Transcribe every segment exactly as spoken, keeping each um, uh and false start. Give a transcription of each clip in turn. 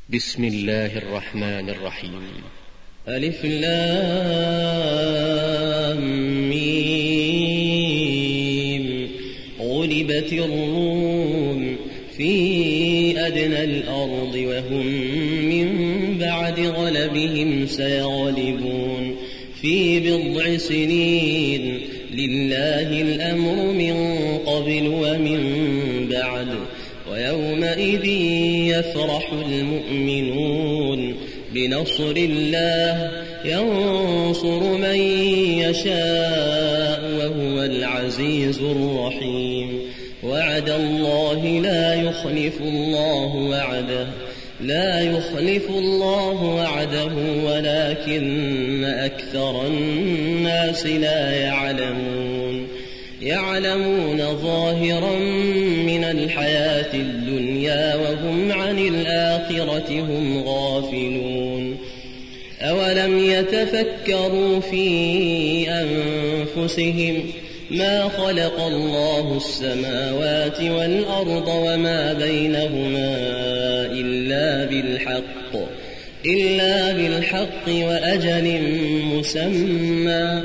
بسم الله الرحمن الرحيم. ألف لام ميم. غلبت الروم في أدنى الأرض وهم من بعد غلبهم سيغلبون في بضع سنين. لله الأمر من قبل ومن بعد ويومئذ يفرح المؤمنون بنصر الله ينصر من يشاء وهو العزيز الرحيم. وعد الله لا يخلف الله وعده لا يخلف الله وعده ولكن أكثر الناس لا يعلمون. يعلمون ظاهرا من الحياة الدنيا وهم عن الآخرة هم غافلون. أولم يتفكروا في أنفسهم ما خلق الله السماوات والأرض وما بينهما إلا بالحق إلا بالحق وأجل مسمى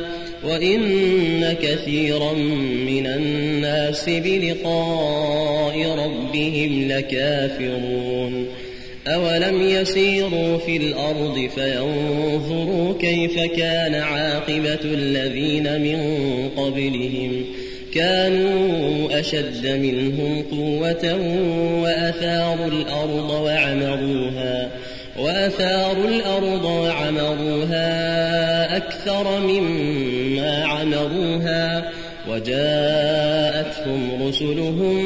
وإن كثيرا من الناس بلقاء ربهم لكافرون. أولم يسيروا في الأرض فينظروا كيف كان عاقبة الذين من قبلهم كانوا أشد منهم قوة وأثاروا الأرض وعمروها وأثاروا الأرض وعمروها أكثر مما عمروها وجاءتهم رسلهم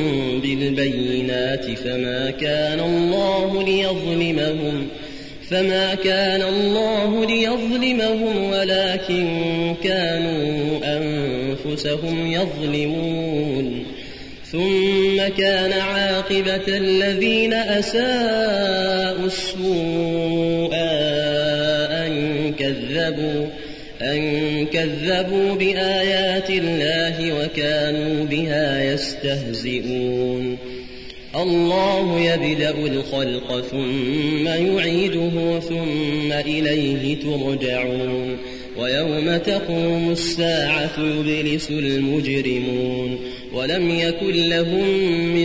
بالبينات فما كان الله ليظلمهم فما كان الله ليظلمهم ولكن كانوا أنفسهم يظلمون. ثم كان عاقبة الذين أساءوا السوء أن كذبوا أن كذبوا بآيات الله وكانوا بها يستهزئون. الله يبدأ الخلق ثم يعيده ثم إليه ترجعون. ويوم تقوم الساعة يبلس المجرمون ولم يكن لهم من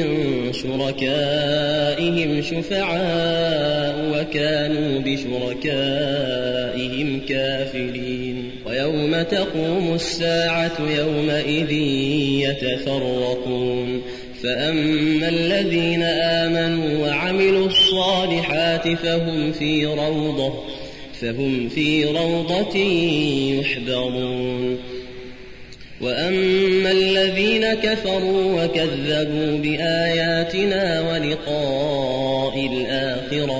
شركائهم شفعاء وكانوا بشركائهم كافرين. ويوم تقوم الساعة يومئذ يتفرقون فأما الذين آمنوا وعملوا الصالحات فهم في روضة فهم في روضة يحبرون. وأما الذين كفروا وكذبوا بآياتنا ولقاء الآخرة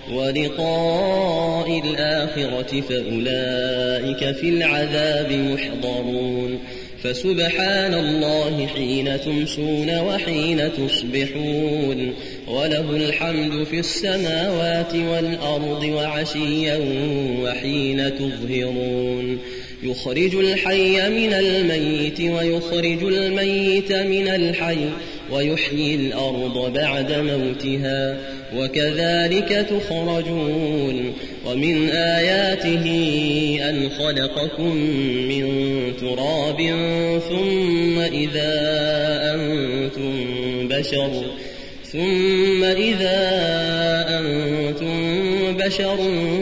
ولقاء الآخرة فأولئك في العذاب محضرون. فسبحان الله حين تمسون وحين تصبحون وله الحمد في السماوات والأرض وعشيا وحين تظهرون. يخرج الحي من الميت ويخرج الميت من الحي ويحيي الأرض بعد موتها وكذلك تخرجون. ومن آياته أن خلقكم من تراب ثم إذا أنتم بشر ثم إذا أنتم بشر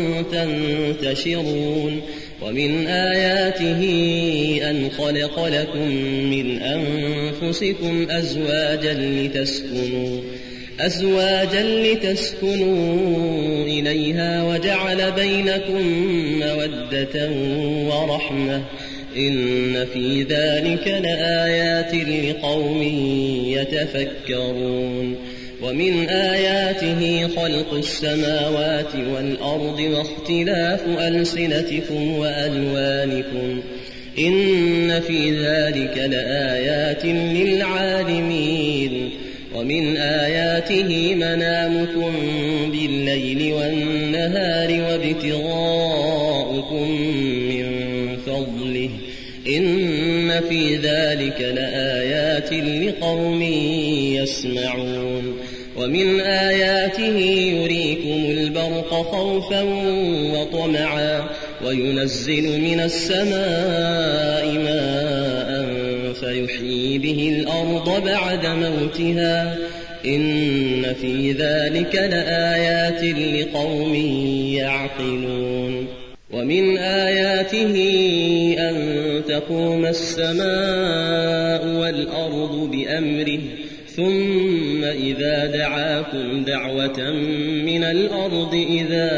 تنتشرون. ومن آياته أن خلق لكم من أنفسكم أزواجا لتسكنوا أزواجا لتسكنوا إليها وجعل بينكم مودة ورحمة إن في ذلك لآيات لقوم يتفكرون. ومن آياته خلق السماوات والأرض واختلاف ألسنتكم وألوانكم إن في ذلك لآيات للعالمين. ومن آياته منامكم بالليل والنهار وابتغاؤكم من فضله إن في ذلك لآيات لقوم يسمعون. ومن آياته يريكم البرق خوفا وطمعا وينزل من السماء ماء فيحيي به الأرض بعد موتها إن في ذلك لآيات لقوم يعقلون ومن آياته أن تقوم السماء والأرض بأمره ثم إذا دعاكم دعوة من الأرض إذا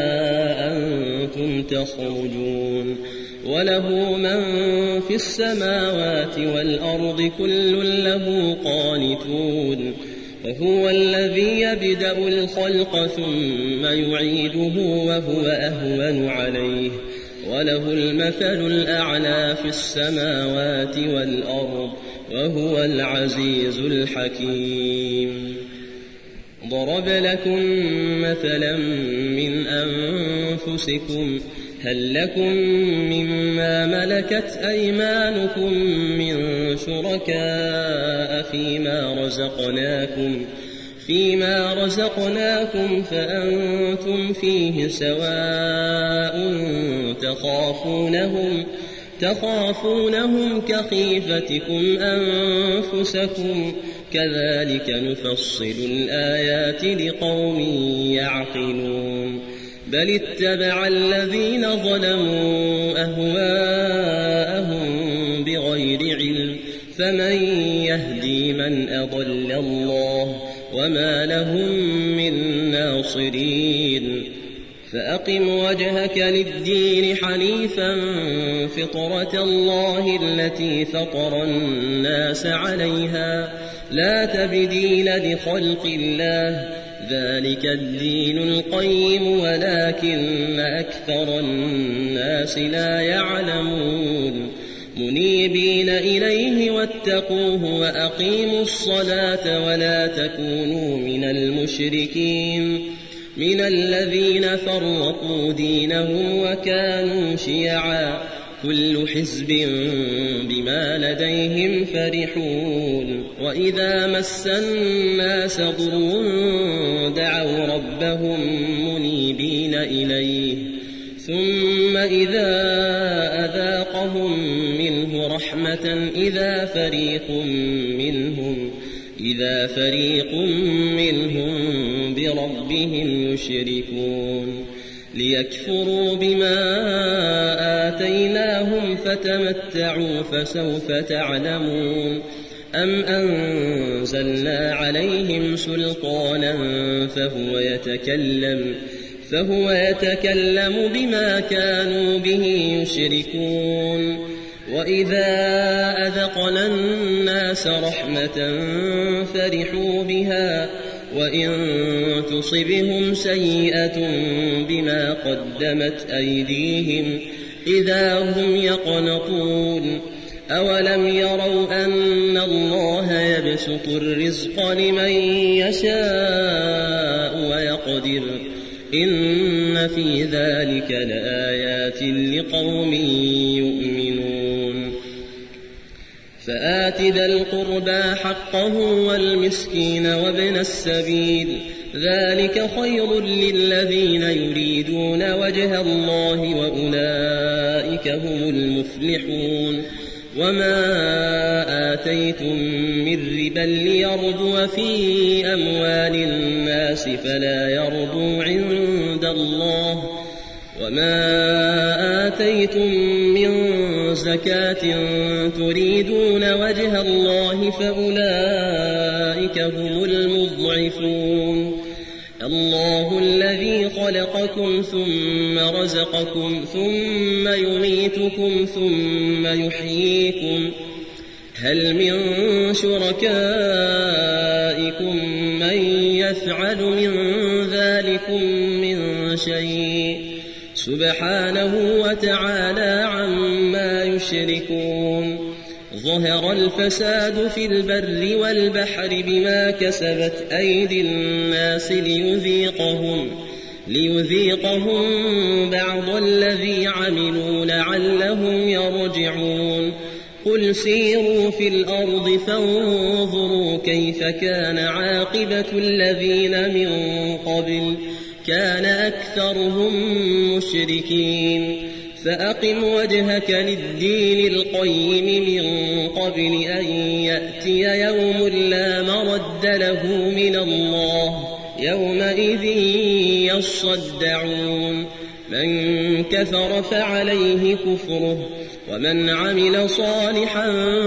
أنتم تخرجون وله من في السماوات والأرض كل له قانتون وهو الذي يبدأ الخلق ثم يعيده وهو أهون عليه وله المثل الأعلى في السماوات والأرض وهو العزيز الحكيم ضرب لكم مثلا من أنفسكم هل لكم مما ملكت أيمانكم من شركاء فيما رزقناكم فيما رزقناكم فأنتم فيه سواء تخافونهم تخافونهم كخيفتكم أنفسكم كذلك نفصل الآيات لقوم يعقلون بل اتبع الذين ظلموا أهواءهم بغير علم فمن يهدي من أضل الله وما لهم من ناصرين فأقم وجهك للدين حنيفا فطرة الله التي فطر الناس عليها لا تبديل لخلق الله ذلك الدين القيم ولكن أكثر الناس لا يعلمون منيبين إليه واتقوه وأقيموا الصلاة ولا تكونوا من المشركين من الذين فرقوا دينهم وكانوا شيعا كل حزب بما لديهم فرحون وإذا مس الناس ضر دعوا ربهم منيبين إليه ثم إذا أذاقهم منه رحمة إذا فريق منهم إذا فريق منهم بربهم يشركون ليكفروا بما آتيناهم فتمتعوا فسوف تعلمون أم أنزلنا عليهم سلطانا فهو يتكلم فهو يتكلم بما كانوا به يشركون وإذا أذقنا الناس رحمة فرحوا بها وإن تصبهم سيئة بما قدمت أيديهم إذا هم يقنطون أولم يروا أن الله يبسط الرزق لمن يشاء ويقدر إن في ذلك لآيات لقوم يؤمنون فآت ذا القربى حقه والمسكين وابن السبيل ذلك خير للذين يريدون وجه الله وأولئك هم المفلحون وما آتيتم من ربا ليربو في أموال الناس فلا يربو عند الله وما آتيتم من زكاة تريدون وجه الله فأولئك هم المضعفون الله الذي خلقكم ثم رزقكم ثم يميتكم ثم يحييكم هل من شركائكم من يفعل من ذلكم من شيء سبحانه وتعالى عما يشركون ظهر الفساد في البر والبحر بما كسبت أيدي الناس ليذيقهم ليذيقهم بعض الذي عملوا لعلهم يرجعون قل سيروا في الأرض فانظروا كيف كان عاقبة الذين من قبل كان أكثرهم مشركين فأقم وجهك للدين القيم من قبل أن يأتي يوم لا مرد له من الله يومئذ يصدعون من كفر فعليه كفره ومن عمل صالحا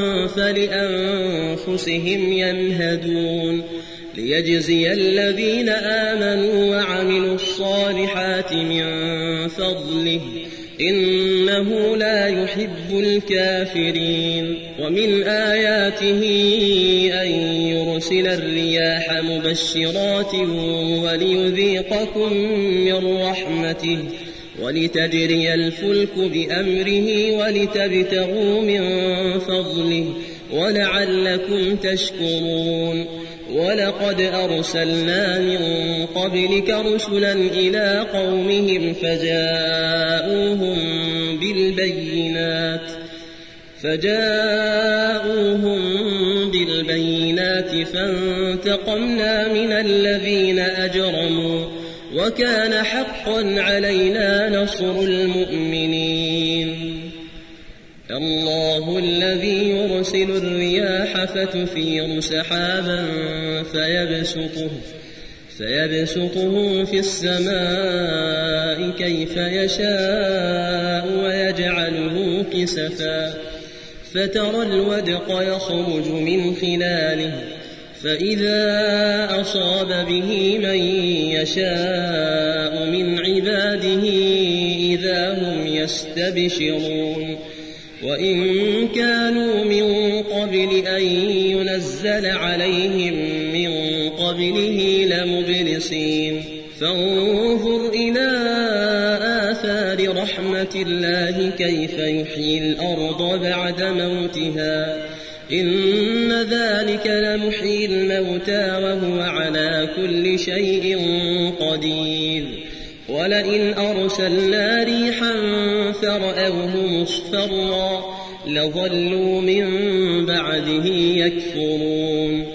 فلأنفسهم يمهدون ليجزي الذين آمنوا وعملوا الصالحات من فضله إنه لا يحب الكافرين ومن آياته أن يرسل الرياح مبشرات وليذيقكم من رحمته ولتجري الفلك بأمره ولتبتغوا من فضله ولعلكم تشكرون ولقد أرسلنا من قبلك رسلا إلى قومهم فجاءوهم بالبينات فجاءوهم بالبينات فانتقمنا من الذين أجرموا وكان حقا علينا نصر المؤمنين الله الذي يرسل الرياح فتثير سحابا فيبسطه, فيبسطه في السماء كيف يشاء ويجعله كسفا فترى الودق يخرج من خلاله فإذا أصاب به من يشاء من عباده إذا هم يستبشرون وإن كانوا من قبل أن ينزل عليهم من قبله لمبلسين فانظر إلى آثار رحمة الله كيف يحيي الأرض بعد موتها إن ذلك لمحيي الموتى وهو على كل شيء قدير ولئن أرسلنا ريحا فرأوه مصفرا لظلوا من بعده يكفرون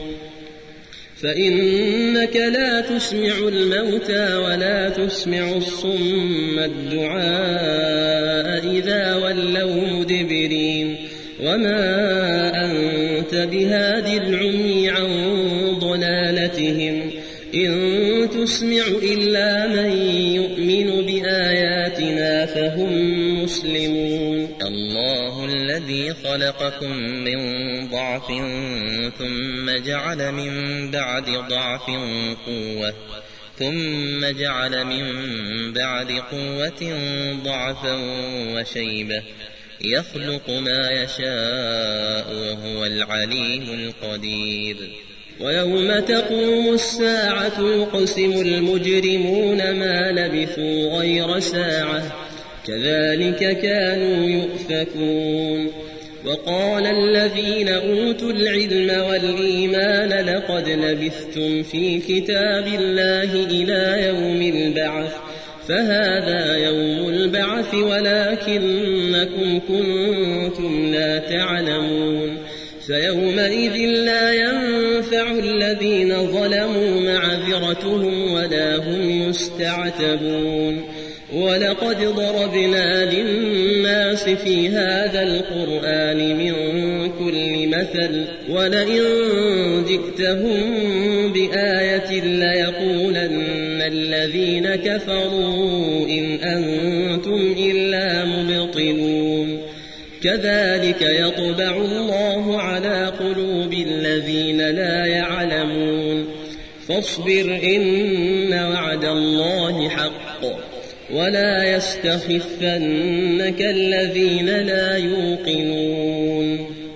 فإنك لا تسمع الموتى ولا تسمع الصم الدعاء إذا ولوا مدبرين وما أنت بهاد العمي عن ضلالتهم إن تسمع إلا من يؤمن بآياتنا فهم مسلمون الله الذي خلقكم من ضعف ثم جعل من بعد ضعف قوة ثم جعل من بعد قوة ضعفا وشيبة يخلق ما يشاء وهو العليم القدير ويوم تقوم الساعة يقسم المجرمون ما لبثوا غير ساعة كذلك كانوا يؤفكون وقال الذين أوتوا العلم والإيمان لقد لبثتم في كتاب الله إلى يوم البعث فهذا يوم البعث ولكنكم كنتم لا تعلمون فيومئذ لا ينفع الذين ظلموا معذرتهم ولا هم يستعتبون ولقد ضربنا للناس في هذا القرآن من كل مثل ولئن جئتهم بآية ليقولن الذين كفروا إن أنتم إلا مبطلون كذلك يطبع الله على قلوب الذين لا يعلمون فاصبر إن وعد الله حق ولا يستخفنك الذين لا يوقنون